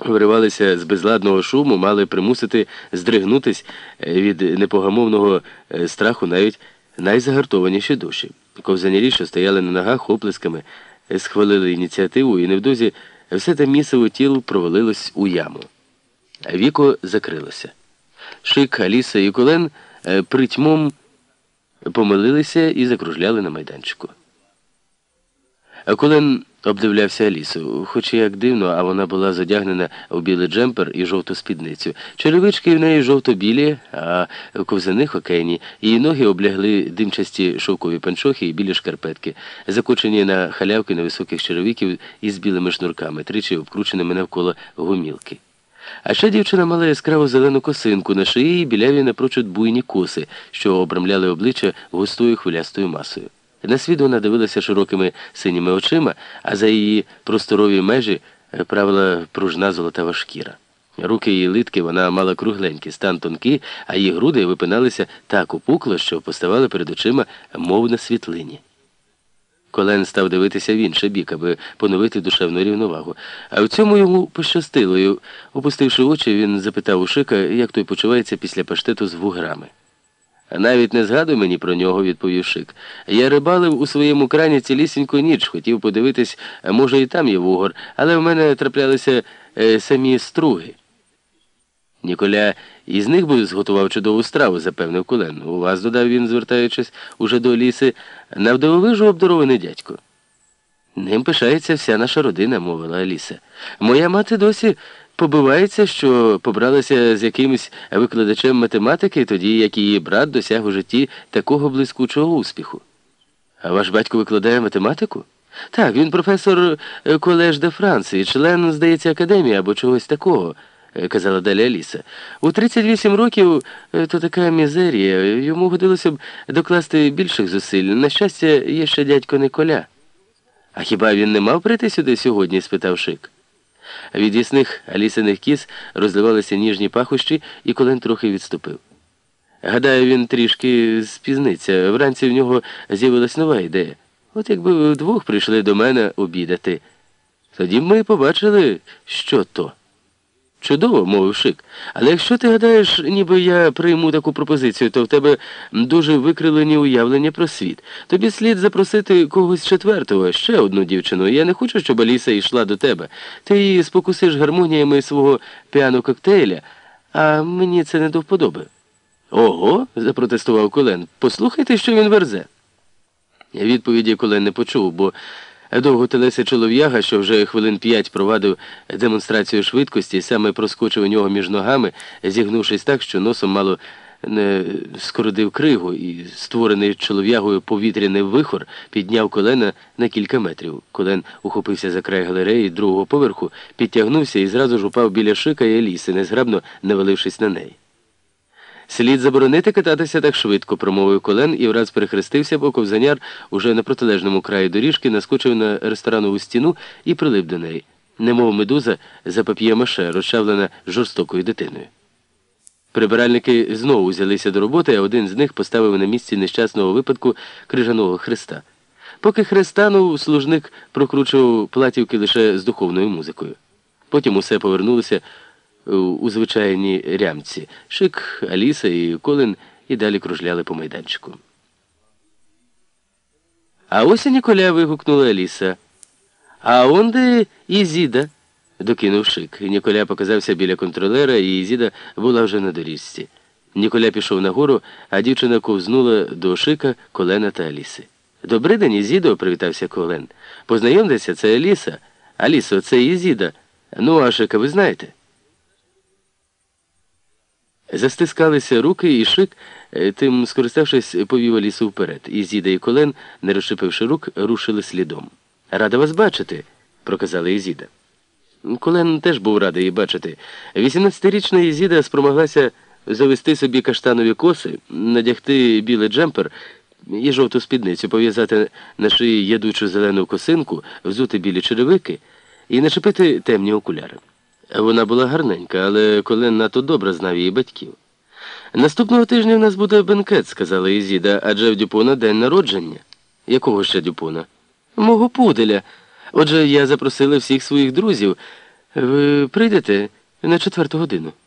виривалися з безладного шуму, мали примусити здригнутись від непогамовного страху навіть найзагартованіші душі. Ковзанярі, що стояли на ногах оплесками, схвалили ініціативу, і невдовзі все те місиво тіло провалилось у яму. Віко закрилося. Шик, Аліса і Колен притьмом помилилися і закружляли на майданчику. Колен обдивлявся Алісу, хоч і як дивно, а вона була задягнена у білий джемпер і жовту спідницю. Черевички в неї жовто-білі, а ковзани хокейні. Її ноги облягли димчасті шовкові панчохи і білі шкарпетки, закочені на халявки невисоких черевиків із білими шнурками, тричі обкрученими навколо гумілки. А ще дівчина мала яскраву зелену косинку на шиї і біляві напрочуд буйні коси, що обрамляли обличчя густою хвилястою масою. На світ вона дивилася широкими синіми очима, а за її просторові межі правила пружна золотава шкіра. Руки її литки вона мала кругленькі, стан тонкий, а її груди випиналися так опукло, що поставали перед очима, мов на світлині. Колен став дивитися в інший бік, аби поновити душевну рівновагу. А в цьому йому пощастило, і, опустивши очі, він запитав у Шика, як той почувається після паштету з вуграми. «Навіть не згадуй мені про нього», – відповів Шик. «Я рибалив у своєму крані цілісіньку ніч, хотів подивитись, може і там є вугор, але в мене траплялися самі струги». «Ніколя із них би зготував чудову страву», – запевнив Колен. «У вас», – додав він, звертаючись уже до Аліси, – «навдивовижу обдарований дядько». «Ним пишається вся наша родина», – мовила Аліса. «Моя мати досі побивається, що побралася з якимось викладачем математики, тоді як її брат досяг у житті такого блискучого успіху». «А ваш батько викладає математику?» «Так, він професор Колеж де Франції, член, здається, академії або чогось такого», – казала далі Аліса. «У 38 років то така мізерія, йому годилося б докласти більших зусиль. На щастя, є ще дядько Николя». «А хіба він не мав прийти сюди сьогодні?» – спитав Шик. Від ясних Алісиних кіз розливалися ніжні пахощі, і Колен трохи відступив. «Гадаю, він трішки спізниться. Вранці в нього з'явилась нова ідея. От якби ви вдвох прийшли до мене обідати. Тоді б ми побачили, що то». «Чудово», – мовив Шик. «Але якщо ти гадаєш, ніби я прийму таку пропозицію, то в тебе дуже викривлені уявлення про світ. Тобі слід запросити когось четвертого, ще одну дівчину. Я не хочу, щоб Аліса йшла до тебе. Ти її спокусиш гармоніями свого піано-коктейля, а мені це не до вподоби». «Ого», – запротестував Колен, – «послухайте, що він верзе». Відповіді Колен не почув, бо довготелесий чолов'яга, що вже хвилин 5 провадив демонстрацію швидкості, саме проскочив у нього між ногами, зігнувшись так, що носом мало не скородив кригу, і створений чолов'ягою повітряний вихор підняв Колена на кілька метрів. Колен ухопився за край галереї другого поверху, підтягнувся і зразу ж упав біля Шика і Аліси, незграбно навалившись на неї. «Слід заборонити кататися так швидко», – промовив Колен і враз перехрестився, бо ковзаняр уже на протилежному краї доріжки наскочив на ресторанову стіну і прилип до неї, немов медуза за пап'є-маше, розчавлена жорстокою дитиною. Прибиральники знову взялися до роботи, а один з них поставив на місці нещасного випадку крижаного хреста. Поки хрест танув, служник прокручував платівки лише з духовною музикою. Потім усе повернулося у звичайній рямці. Шик, Аліса і Колен і далі кружляли по майданчику. «А ось і Ніколя», – вигукнула Аліса. «А онде Ізіда», – докинув Шик. Ніколя показався біля контролера, і Ізіда була вже на доріжці. Ніколя пішов нагору, а дівчина ковзнула до Шика, Колена та Аліси. «Добрий день, Ізідо», – привітався Колен. «Познайомтеся, це Аліса. Алісо, це Ізіда. Ну, а Шика ви знаєте?» Застискалися руки, і Шик, тим скориставшись, повів Алісу вперед. Ізіда і Колен, не розшипивши рук, рушили слідом. «Рада вас бачити», – проказала Ізіда. Колен теж був радий її бачити. 18-річна Ізіда спромоглася завести собі каштанові коси, надягти білий джемпер і жовту спідницю, пов'язати на шиї ядучу зелену косинку, взути білі черевики і начепити темні окуляри. Вона була гарненька, але Колен надто добре знав її батьків. «Наступного тижня в нас буде бенкет», – сказала Ізіда, – «адже в Дюпона день народження». «Якого ще Дюпона?» «Мого пуделя. Отже, я запросила всіх своїх друзів. Ви прийдете на 4 годину?